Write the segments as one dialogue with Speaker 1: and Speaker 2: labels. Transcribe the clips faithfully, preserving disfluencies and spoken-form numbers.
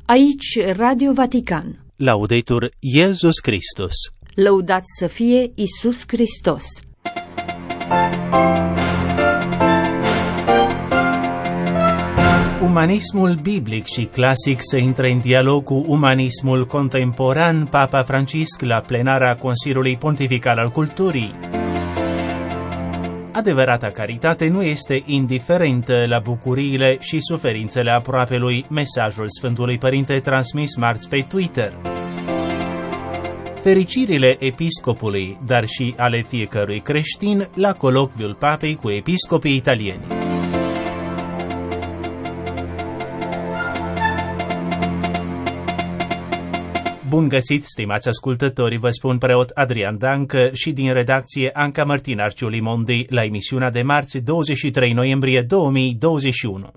Speaker 1: Aici Radio Vatican.
Speaker 2: Laudetur Iesus Christus.
Speaker 1: Lăudat să fie Iisus Hristos.
Speaker 2: Umanismul biblic și clasic se intră în dialog cu umanismul contemporan. Papa Francisc la plenara Consiliului Pontifical al Culturii. Adevărata caritate nu este indiferentă la bucuriile și suferințele aproapelui, mesajul Sfântului Părinte transmis marți pe Twitter. Fericirile episcopului, dar și ale fiecărui creștin, la colocviul papei cu episcopii italieni. Bun găsit, stimați ascultători, vă spun preot Adrian Dancă și din redacție Anca Martin Arciuli Mondi la emisiunea de marți douăzeci și trei noiembrie două mii douăzeci și unu.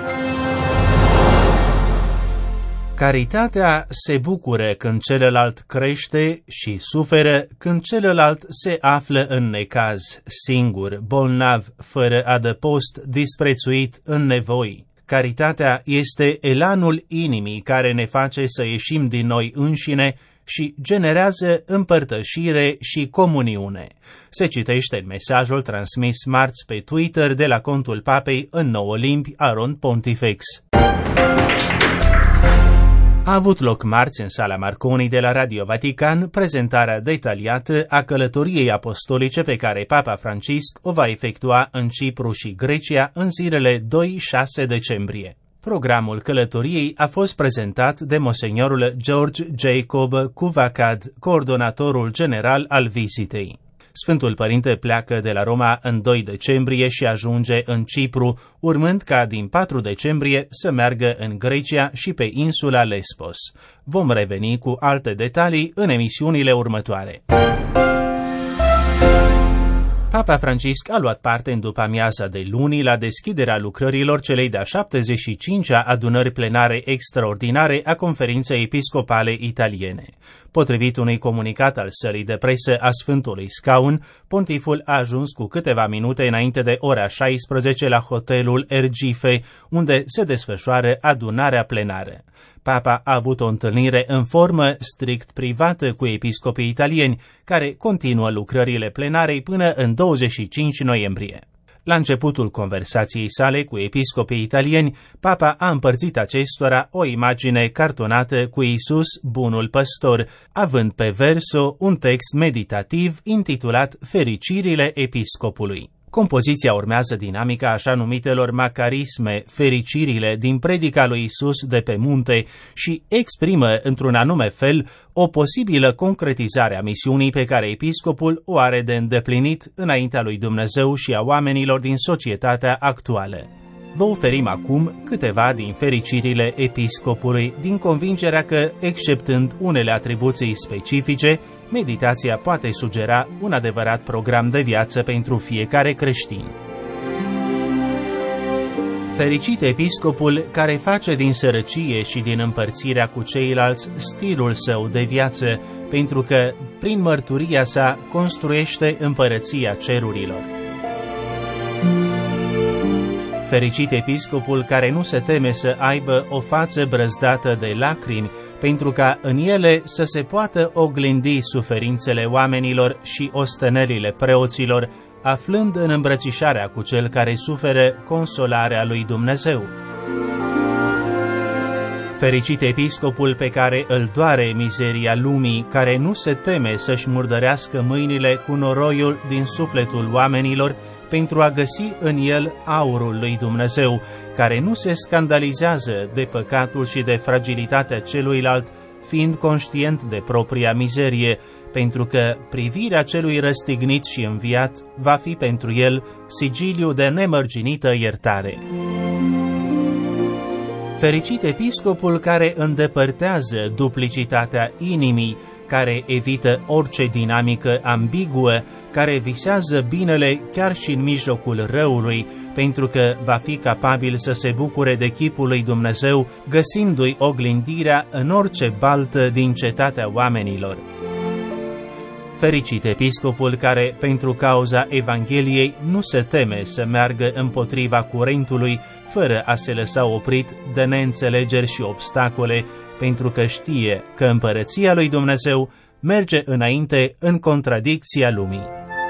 Speaker 2: Caritatea se bucură când celălalt crește și suferă când celălalt se află în necaz, singur, bolnav, fără adăpost, disprețuit, în nevoi. Caritatea este elanul inimii care ne face să ieșim din noi înșine și generează împărtășire și comuniune. Se citește în mesajul transmis marți pe Twitter de la contul papei în nouă limbi Aron Pontifex. A avut loc marți în sala Marconi de la Radio Vatican prezentarea detaliată a călătoriei apostolice pe care Papa Francisc o va efectua în Cipru și Grecia în zilele doi șase decembrie. Programul călătoriei a fost prezentat de Monsignorul George Jacob Cuvacad, coordonatorul general al vizitei. Sfântul Părinte pleacă de la Roma în doi decembrie și ajunge în Cipru, urmând ca din patru decembrie să meargă în Grecia și pe insula Lesbos. Vom reveni cu alte detalii în emisiunile următoare. Papa Francisc a luat parte în după-amiaza de luni la deschiderea lucrărilor celei de-a șaptezeci și cincea adunări plenare extraordinare a Conferinței Episcopale Italiene. Potrivit unui comunicat al sălii de presă a Sfântului Scaun, pontiful a ajuns cu câteva minute înainte de ora șaisprezece la hotelul Ergife, unde se desfășoară adunarea plenară. Papa a avut o întâlnire în formă strict privată cu episcopii italieni, care continuă lucrările plenarei până în douăzeci și cinci noiembrie. La începutul conversației sale cu episcopii italieni, Papa a împărțit acestora o imagine cartonată cu Iisus, bunul păstor, având pe verso un text meditativ intitulat Fericirile episcopului. Compoziția urmează dinamica așa numitelor macarisme, fericirile din predica lui Iisus de pe munte și exprimă într-un anume fel o posibilă concretizare a misiunii pe care episcopul o are de îndeplinit înaintea lui Dumnezeu și a oamenilor din societatea actuală. Vă oferim acum câteva din fericirile episcopului, din convingerea că, exceptând unele atribuții specifice, meditația poate sugera un adevărat program de viață pentru fiecare creștin. Fericit episcopul care face din sărăcie și din împărțirea cu ceilalți stilul său de viață, pentru că, prin mărturia sa, construiește împărăția cerurilor. Fericit episcopul care nu se teme să aibă o față brăzdată de lacrimi, pentru ca în ele să se poată oglindi suferințele oamenilor și ostenelile preoților, aflând în îmbrățișarea cu cel care suferă consolarea lui Dumnezeu. Fericit episcopul pe care îl doare mizeria lumii, care nu se teme să-și murdărească mâinile cu noroiul din sufletul oamenilor, pentru a găsi în el aurul lui Dumnezeu, care nu se scandalizează de păcatul și de fragilitatea celuilalt, fiind conștient de propria mizerie, pentru că privirea celui răstignit și înviat va fi pentru el sigiliu de nemărginită iertare. Fericit episcopul care îndepărtează duplicitatea inimii, care evită orice dinamică ambiguă, care visează binele chiar și în mijlocul răului, pentru că va fi capabil să se bucure de chipul lui Dumnezeu, găsindu-i oglindirea în orice baltă din cetatea oamenilor. Fericit episcopul care, pentru cauza Evangheliei, nu se teme să meargă împotriva curentului, fără a se lăsa oprit de neînțelegeri și obstacole, pentru că știe că împărăția lui Dumnezeu merge înainte în contradicția lumii.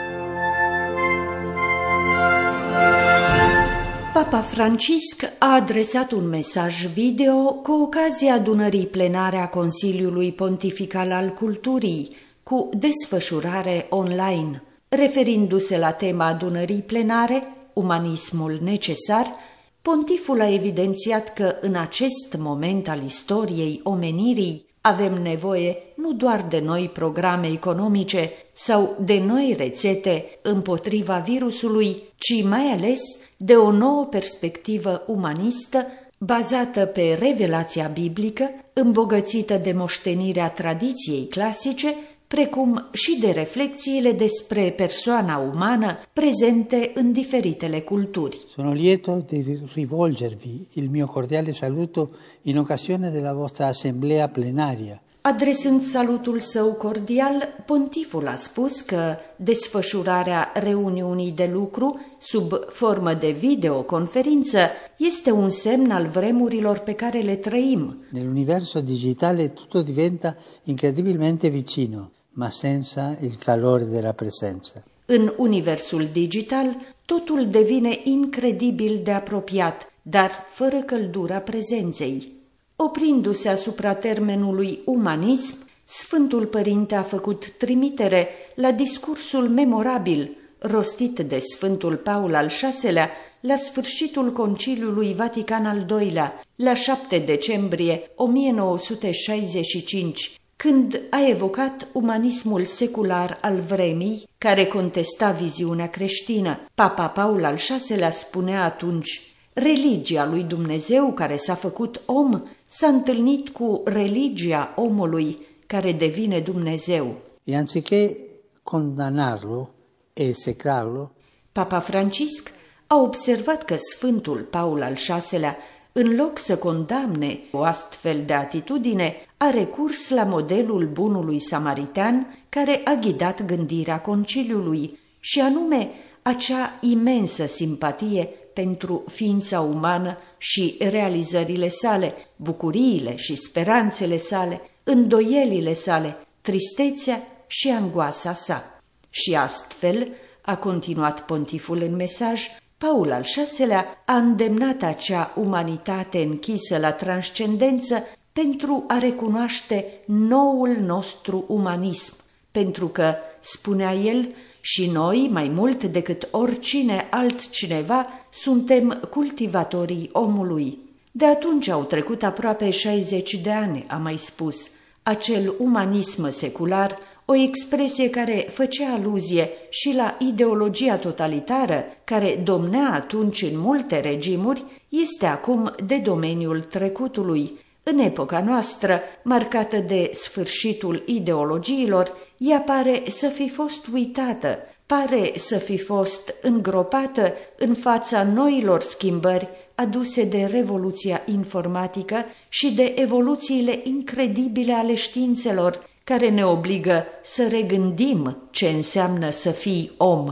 Speaker 1: Papa Francisc a adresat un mesaj video cu ocazia adunării plenare a Consiliului Pontifical al Culturii, cu desfășurare online. Referindu-se la tema adunării plenare, umanismul necesar, pontiful a evidențiat că în acest moment al istoriei omenirii avem nevoie nu doar de noi programe economice sau de noi rețete împotriva virusului, ci mai ales de o nouă perspectivă umanistă bazată pe revelația biblică, îmbogățită de moștenirea tradiției clasice, precum și de reflexiile despre persoana umană prezente în diferitele culturi.
Speaker 3: Sono lieto di rivolgervi il mio cordiale saluto in occasione della vostra assemblea plenaria.
Speaker 1: Adresând salutul său cordial, pontiful a spus că desfășurarea reuniunii de lucru sub formă de videoconferință este un semn al vremurilor pe care le trăim.
Speaker 3: Nell'universo digitale tutto diventa incredibilmente vicino, ma senza il calore della presenza.
Speaker 1: În universul digital, totul devine incredibil de apropiat, dar fără căldura prezenței. Oprindu-se asupra termenului umanism, Sfântul Părinte a făcut trimitere la discursul memorabil rostit de Sfântul Paul al șaselea la sfârșitul Conciliului Vatican al doilea, la șapte decembrie o mie nouă sute șaizeci și cinci, când a evocat umanismul secular al vremii, care contesta viziunea creștină. Papa Paul al șaselea spunea atunci: religia lui Dumnezeu care s-a făcut om s-a întâlnit cu religia omului care devine Dumnezeu.
Speaker 3: E anziché condannarlo e esecrarlo,
Speaker 1: Papa Francisc a observat că Sfântul Paul al șaselea, în loc să condamne o astfel de atitudine, a recurs la modelul bunului samaritean care a ghidat gândirea conciliului, și anume acea imensă simpatie pentru ființa umană și realizările sale, bucuriile și speranțele sale, îndoielile sale, tristețea și angoasa sa. Și astfel, a continuat pontiful în mesaj, Paul al șaselea a îndemnat acea umanitate închisă la transcendență pentru a recunoaște noul nostru umanism, pentru că, spunea el, și noi, mai mult decât oricine altcineva, suntem cultivatorii omului. De atunci au trecut aproape șaizeci de ani, a mai spus. Acel umanism secular, o expresie care făcea aluzie și la ideologia totalitară care domnea atunci în multe regimuri, este acum de domeniul trecutului. În epoca noastră, marcată de sfârșitul ideologiilor, ea pare să fi fost uitată, pare să fi fost îngropată în fața noilor schimbări aduse de revoluția informatică și de evoluțiile incredibile ale științelor, care ne obligă să regândim ce înseamnă să fii om.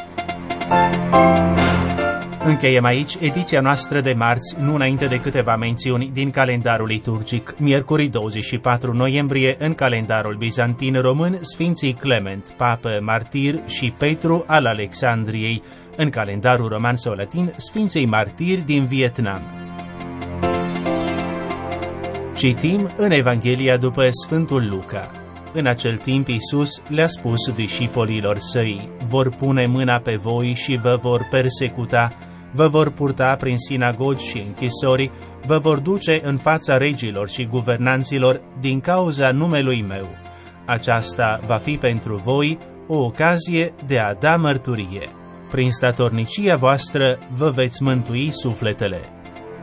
Speaker 2: Încheiem aici ediția noastră de marți, nu înainte de câteva mențiuni din calendarul liturgic. Miercuri douăzeci și patru noiembrie, în calendarul bizantin român, Sfinții Clement, papă martir, și Petru al Alexandriei, în calendarul roman sau latin, Sfinții martiri din Vietnam. Citim în Evanghelia după Sfântul Luca. În acel timp Iisus le-a spus discipolilor săi: vor pune mâna pe voi și vă vor persecuta, vă vor purta prin sinagogi și închisori, vă vor duce în fața regilor și guvernanților din cauza numelui meu. Aceasta va fi pentru voi o ocazie de a da mărturie. Prin statornicia voastră vă veți mântui sufletele.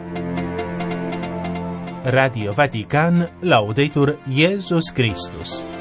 Speaker 2: Radio Vatican, Laudetur Iesus Christus.